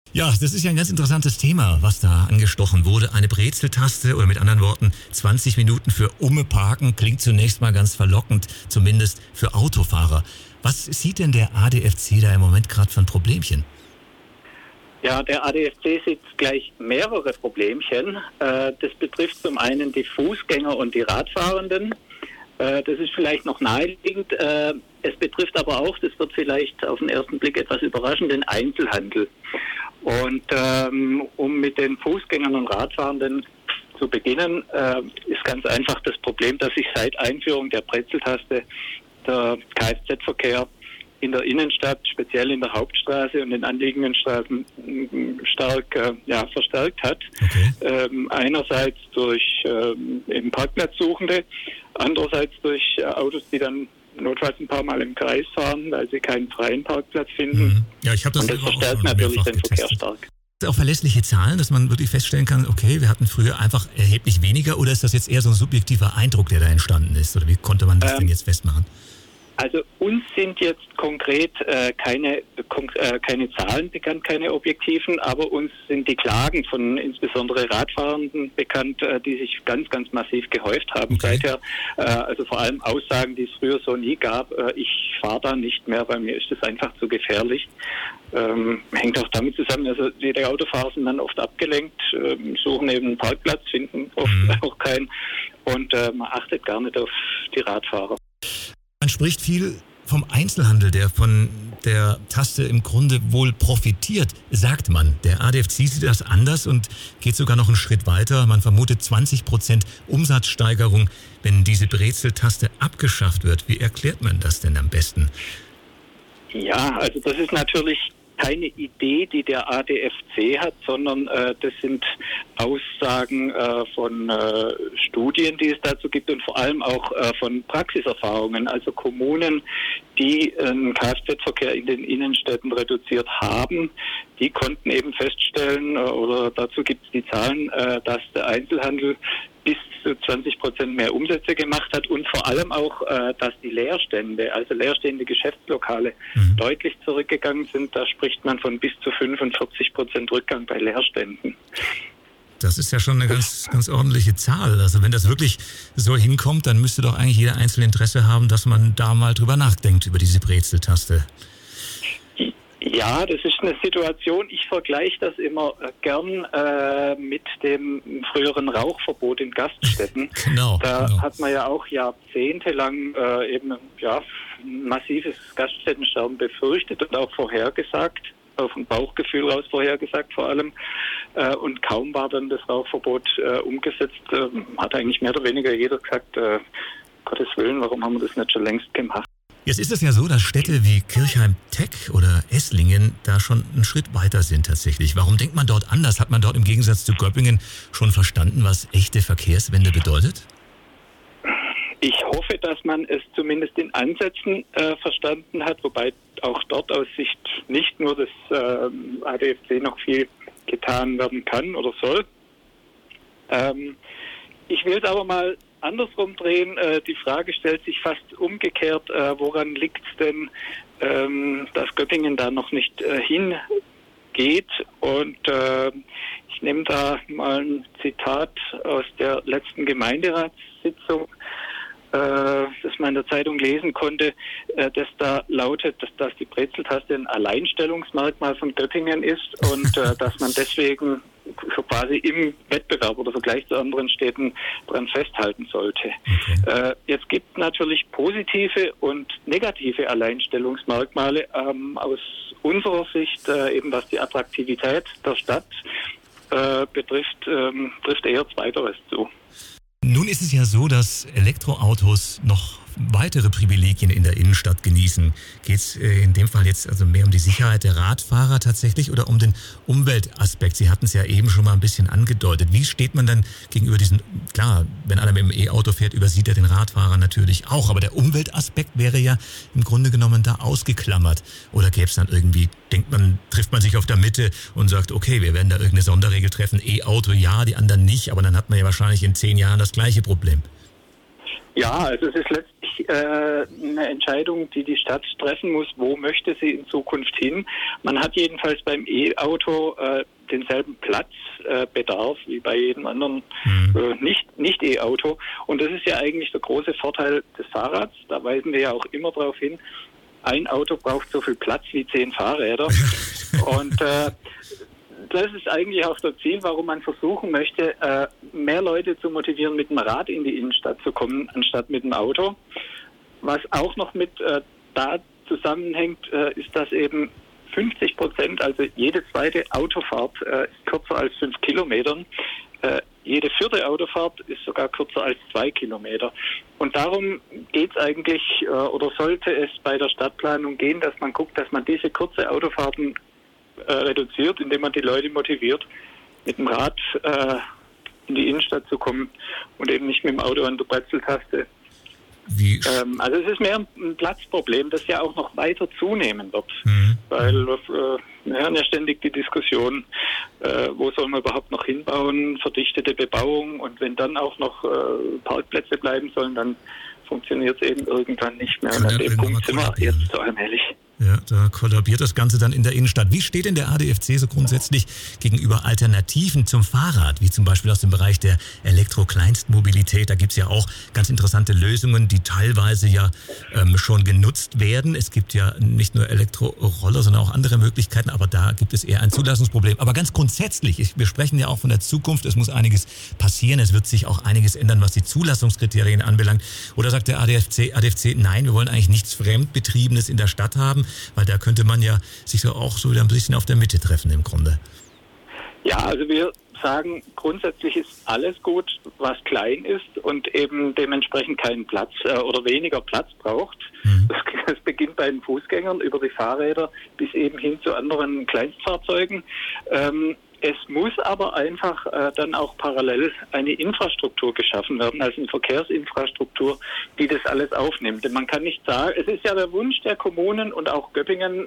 Ja, das ist ja ein ganz interessantes Thema, was da angestochen wurde. Eine Brezeltaste oder mit anderen Worten 20 Minuten für Parken klingt zunächst mal ganz verlockend, zumindest für Autofahrer. Was sieht denn der ADFC da im Moment gerade für ein Problemchen? Ja, der ADFC sieht gleich mehrere Problemchen. Das betrifft zum einen die Fußgänger und die Radfahrenden. Das ist vielleicht noch naheliegend. Es betrifft aber auch, das wird vielleicht auf den ersten Blick etwas überraschen, den Einzelhandel. Und um mit den Fußgängern und Radfahrenden zu beginnen, ist ganz einfach das Problem, dass sich seit Einführung der Brezeltaste der Kfz-Verkehr in der Innenstadt, speziell in der Hauptstraße und den anliegenden Straßen stark verstärkt hat. Okay. Einerseits durch eben Parkplatzsuchende, andererseits durch Autos, die dann notfalls ein paar Mal im Kreis fahren, weil sie keinen freien Parkplatz finden. Mhm. Ja, ich habe das und das verstärkt natürlich den Verkehr stark. Auch verlässliche Zahlen, dass man wirklich feststellen kann, okay, wir hatten früher einfach erheblich weniger, oder ist das jetzt eher so ein subjektiver Eindruck, der da entstanden ist? Oder wie konnte man das denn jetzt festmachen? Also uns sind jetzt konkret keine Zahlen bekannt, keine objektiven, aber uns sind die Klagen von insbesondere Radfahrenden bekannt, die sich ganz, ganz massiv gehäuft haben seither. Also vor allem Aussagen, die es früher so nie gab. Ich fahre da nicht mehr, bei mir ist das einfach zu gefährlich. Hängt auch damit zusammen, also die Autofahrer sind dann oft abgelenkt, suchen eben einen Parkplatz, finden oft auch keinen und man achtet gar nicht auf die Radfahrer. Man spricht viel vom Einzelhandel, der von der Taste im Grunde wohl profitiert, sagt man. Der ADFC sieht das anders und geht sogar noch einen Schritt weiter. Man vermutet 20% Umsatzsteigerung, wenn diese Brezeltaste abgeschafft wird. Wie erklärt man das denn am besten? Ja, also das ist natürlich keine Idee, die der ADFC hat, sondern das sind Aussagen von Studien, die es dazu gibt und vor allem auch von Praxiserfahrungen. Also Kommunen, die den Kfz-Verkehr in den Innenstädten reduziert haben, die konnten eben feststellen, oder dazu gibt es die Zahlen, dass der Einzelhandel bis zu 20% mehr Umsätze gemacht hat und vor allem auch, dass die Leerstände, also leerstehende Geschäftslokale, deutlich zurückgegangen sind. Da spricht man von bis zu 45% Rückgang bei Leerständen. Das ist ja schon eine ganz, ganz ordentliche Zahl. Also wenn das wirklich so hinkommt, dann müsste doch eigentlich jeder einzelne Interesse haben, dass man da mal drüber nachdenkt, über diese Brezeltaste. Ja, das ist eine Situation, ich vergleiche das immer gern mit dem früheren Rauchverbot in Gaststätten. Genau. Hat man ja auch jahrzehntelang eben massives Gaststättensterben befürchtet und auch vorhergesagt, auf ein Bauchgefühl raus vorhergesagt vor allem. Und kaum war dann das Rauchverbot umgesetzt, hat eigentlich mehr oder weniger jeder gesagt, Gottes Willen, warum haben wir das nicht schon längst gemacht? Jetzt ist es ja so, dass Städte wie Kirchheim-Teck oder Esslingen da schon einen Schritt weiter sind tatsächlich. Warum denkt man dort anders? Hat man dort im Gegensatz zu Göppingen schon verstanden, was echte Verkehrswende bedeutet? Ich hoffe, dass man es zumindest in Ansätzen verstanden hat, wobei auch dort aus Sicht nicht nur des ADFC noch viel getan werden kann oder soll. Ich will es aber mal andersrum drehen. Die Frage stellt sich fast umgekehrt, woran liegt es denn, dass Göppingen da noch nicht hingeht? Und ich nehme da mal ein Zitat aus der letzten Gemeinderatssitzung, das man in der Zeitung lesen konnte, das da lautet, dass die Brezeltaste ein Alleinstellungsmerkmal von Göppingen ist und dass man deswegen so quasi im Wettbewerb oder Vergleich zu anderen Städten dran festhalten sollte. Okay. Jetzt gibt es natürlich positive und negative Alleinstellungsmerkmale. Aus unserer Sicht, eben was die Attraktivität der Stadt betrifft, trifft eher Zweiteres zu. Nun ist es ja so, dass Elektroautos noch weitere Privilegien in der Innenstadt genießen. Geht es in dem Fall jetzt also mehr um die Sicherheit der Radfahrer tatsächlich oder um den Umweltaspekt? Sie hatten es ja eben schon mal ein bisschen angedeutet. Wie steht man dann gegenüber diesen, klar, wenn einer mit dem E-Auto fährt, übersieht er den Radfahrer natürlich auch, aber der Umweltaspekt wäre ja im Grunde genommen da ausgeklammert. Oder gäbe es dann irgendwie, trifft man sich auf der Mitte und sagt, okay, wir werden da irgendeine Sonderregel treffen, E-Auto ja, die anderen nicht, aber dann hat man ja wahrscheinlich in 10 Jahren das gleiche Problem. Ja, also es ist letztlich eine Entscheidung, die die Stadt treffen muss, wo möchte sie in Zukunft hin. Man hat jedenfalls beim E-Auto denselben Platzbedarf wie bei jedem anderen nicht E-Auto. Und das ist ja eigentlich der große Vorteil des Fahrrads. Da weisen wir ja auch immer darauf hin, ein Auto braucht so viel Platz wie 10 Fahrräder. Und das ist eigentlich auch das Ziel, warum man versuchen möchte, mehr Leute zu motivieren, mit dem Rad in die Innenstadt zu kommen, anstatt mit dem Auto. Was auch noch mit da zusammenhängt, ist, dass eben 50%, also jede zweite Autofahrt ist kürzer als 5 Kilometern. Jede vierte Autofahrt ist sogar kürzer als 2 Kilometer. Und darum geht es eigentlich, oder sollte es bei der Stadtplanung gehen, dass man guckt, dass man diese kurze Autofahrten reduziert, indem man die Leute motiviert, mit dem Rad in die Innenstadt zu kommen und eben nicht mit dem Auto an der Brezeltaste. Also es ist mehr ein Platzproblem, das ja auch noch weiter zunehmen wird. Weil wir hören ja ständig die Diskussion, wo soll man überhaupt noch hinbauen, verdichtete Bebauung, und wenn dann auch noch Parkplätze bleiben sollen, dann funktioniert es eben irgendwann nicht mehr. Und an dem Punkt sind wir jetzt so allmählich. Ja, da kollabiert das Ganze dann in der Innenstadt. Wie steht denn der ADFC so grundsätzlich gegenüber Alternativen zum Fahrrad, wie zum Beispiel aus dem Bereich der Elektro-Kleinstmobilität? Da gibt's ja auch ganz interessante Lösungen, die teilweise ja schon genutzt werden. Es gibt ja nicht nur Elektroroller, sondern auch andere Möglichkeiten, aber da gibt es eher ein Zulassungsproblem. Aber ganz grundsätzlich, wir sprechen ja auch von der Zukunft, es muss einiges passieren, es wird sich auch einiges ändern, was die Zulassungskriterien anbelangt. Oder sagt der ADFC, nein, wir wollen eigentlich nichts Fremdbetriebenes in der Stadt haben, weil da könnte man ja sich so auch so wieder ein bisschen auf der Mitte treffen im Grunde. Ja, also wir sagen, grundsätzlich ist alles gut, was klein ist und eben dementsprechend keinen Platz oder weniger Platz braucht. Das beginnt bei den Fußgängern über die Fahrräder bis eben hin zu anderen Kleinstfahrzeugen. Es muss aber einfach dann auch parallel eine Infrastruktur geschaffen werden, also eine Verkehrsinfrastruktur, die das alles aufnimmt. Denn man kann nicht sagen, es ist ja der Wunsch der Kommunen, und auch Göppingen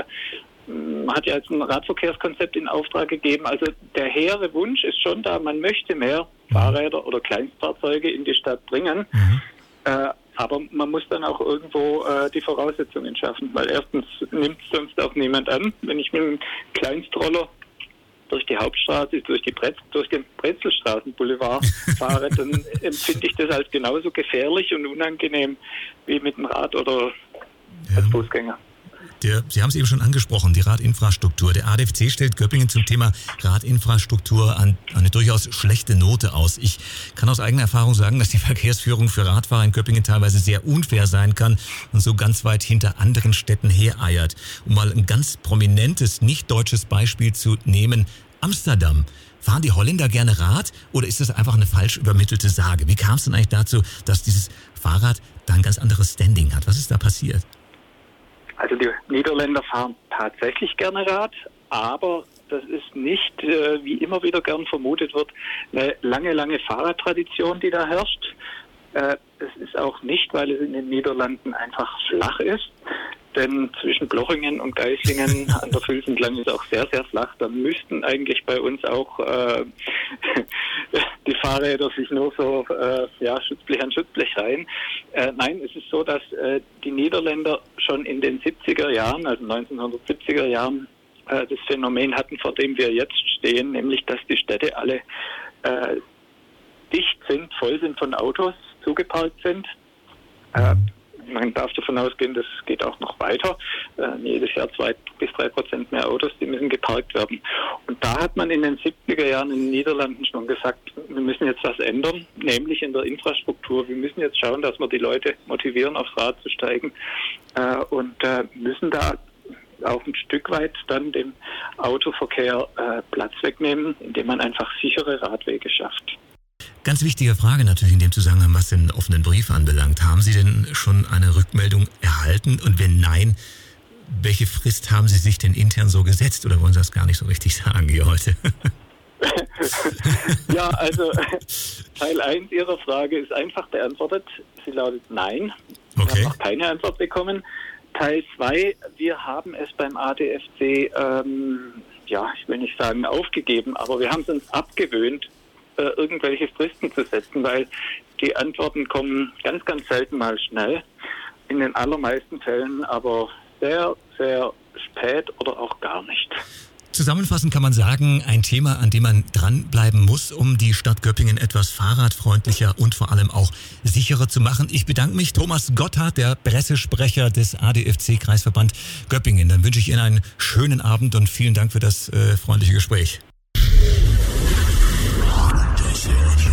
hat ja jetzt ein Radverkehrskonzept in Auftrag gegeben. Also der hehre Wunsch ist schon da, man möchte mehr Fahrräder oder Kleinstfahrzeuge in die Stadt bringen. Aber man muss dann auch irgendwo die Voraussetzungen schaffen, weil erstens nimmt es sonst auch niemand an. Wenn ich mit einem Kleinstroller durch die Hauptstraße, durch den Brezelstraßenboulevard fahre, dann empfinde ich das als genauso gefährlich und unangenehm wie mit dem Rad oder als Fußgänger. Sie haben es eben schon angesprochen, die Radinfrastruktur. Der ADFC stellt Göppingen zum Thema Radinfrastruktur eine durchaus schlechte Note aus. Ich kann aus eigener Erfahrung sagen, dass die Verkehrsführung für Radfahrer in Göppingen teilweise sehr unfair sein kann und so ganz weit hinter anderen Städten hereiert. Um mal ein ganz prominentes, nicht deutsches Beispiel zu nehmen, Amsterdam. Fahren die Holländer gerne Rad oder ist das einfach eine falsch übermittelte Sage? Wie kam es denn eigentlich dazu, dass dieses Fahrrad da ein ganz anderes Standing hat? Was ist da passiert? Also die Niederländer fahren tatsächlich gerne Rad, aber das ist nicht, wie immer wieder gern vermutet wird, eine lange Fahrradtradition, die da herrscht. Es ist auch nicht, weil es in den Niederlanden einfach flach ist, denn zwischen Blochingen und Geislingen an der Vils entlang ist auch sehr, sehr flach. Da müssten eigentlich bei uns auch die Fahrräder sich nur so Schutzblech an Schutzblech reihen. Nein, es ist so, dass die Niederländer schon in den 70er Jahren, also 1970er Jahren, das Phänomen hatten, vor dem wir jetzt stehen, nämlich dass die Städte alle dicht sind, voll sind von Autos, zugeparkt sind. Man darf davon ausgehen, das geht auch noch weiter. Jedes Jahr 2-3% mehr Autos, die müssen geparkt werden. Und da hat man in den 70er Jahren in den Niederlanden schon gesagt, wir müssen jetzt was ändern, nämlich in der Infrastruktur. Wir müssen jetzt schauen, dass wir die Leute motivieren, aufs Rad zu steigen und müssen da auch ein Stück weit dann dem Autoverkehr Platz wegnehmen, indem man einfach sichere Radwege schafft. Ganz wichtige Frage natürlich in dem Zusammenhang, was den offenen Brief anbelangt. Haben Sie denn schon eine Rückmeldung erhalten? Und wenn nein, welche Frist haben Sie sich denn intern so gesetzt? Oder wollen Sie das gar nicht so richtig sagen hier heute? Ja, also Teil 1 Ihrer Frage ist einfach beantwortet. Sie lautet nein. Wir haben noch keine Antwort bekommen. Teil 2, wir haben es beim ADFC, ich will nicht sagen aufgegeben, aber wir haben es uns abgewöhnt, irgendwelche Fristen zu setzen, weil die Antworten kommen ganz, ganz selten mal schnell, in den allermeisten Fällen aber sehr, sehr spät oder auch gar nicht. Zusammenfassend kann man sagen, ein Thema, an dem man dranbleiben muss, um die Stadt Göppingen etwas fahrradfreundlicher und vor allem auch sicherer zu machen. Ich bedanke mich, Thomas Gotthard, der Pressesprecher des ADFC-Kreisverband Göppingen. Dann wünsche ich Ihnen einen schönen Abend und vielen Dank für das freundliche Gespräch.